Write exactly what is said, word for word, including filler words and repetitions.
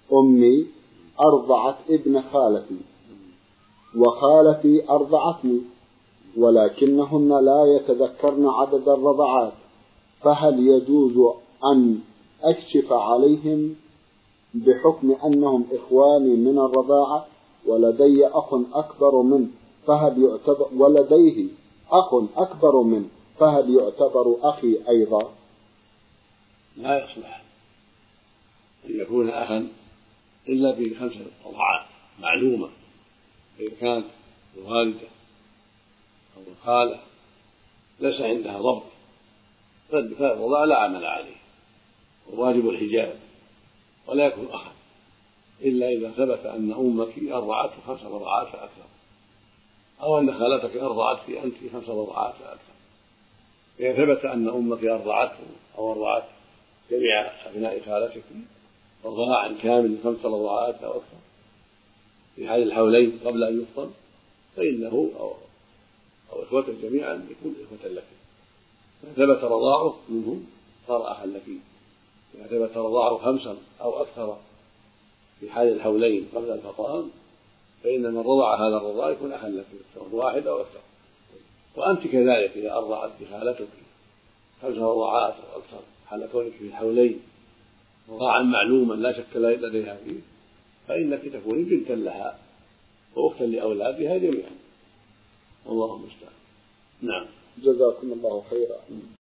أمي أرضعت ابن خالتي وخالتي أرضعتني ولكنهن لا يتذكرن عدد الرضعات، فهل يجوز أن أكشف عليهم بحكم أنهم إخواني من الرضاعة ولدي أخ أكبر منه فهل يعتبر ولديه أخ أكبر منه فهل يعتبر أخي أيضا؟ لا يصلح أن يكون أخا إلا بخمسة رضعات معلومة، إذا كانت الوالدة أو الخالة ليس عندها ضبط فالرضاعة لا عمل عليه وواجب الحجاب، ولا يكون أخا إلا إذا ثبت أن أمك أرضعته خمس رضعات فأكثر، أو أن خالتك أرضعتك أنت خمس رضعات فأكثر. إذا ثبت أن أمك أرضعته أو أرضعت جميع أبناء خالتك رضاعا كامل خمس رضعات أو أكثر في حال الحولين قبل أن يفطر، فإنه أو, أو إخوته جميعا يكون إخوة لك. إذا ثبت رضاعه منهم صار أخا لك. إذا ثبت رضاعه خمسا أو أكثر في حال الحولين قبل الفطام فإن من رضع هذا الرضاع يكون أخا لك سواء واحد أو أكثر. وأنت كذلك إذا أرضعت خالتك خمس رضاعات أو أكثر حال كونك في الحولين رضاعا معلوما لا شك لديها فيه فإنك تكون بنتا لها وأختا لأولادها جميعا، والله المستعان. نعم، جزاكم الله خيرا.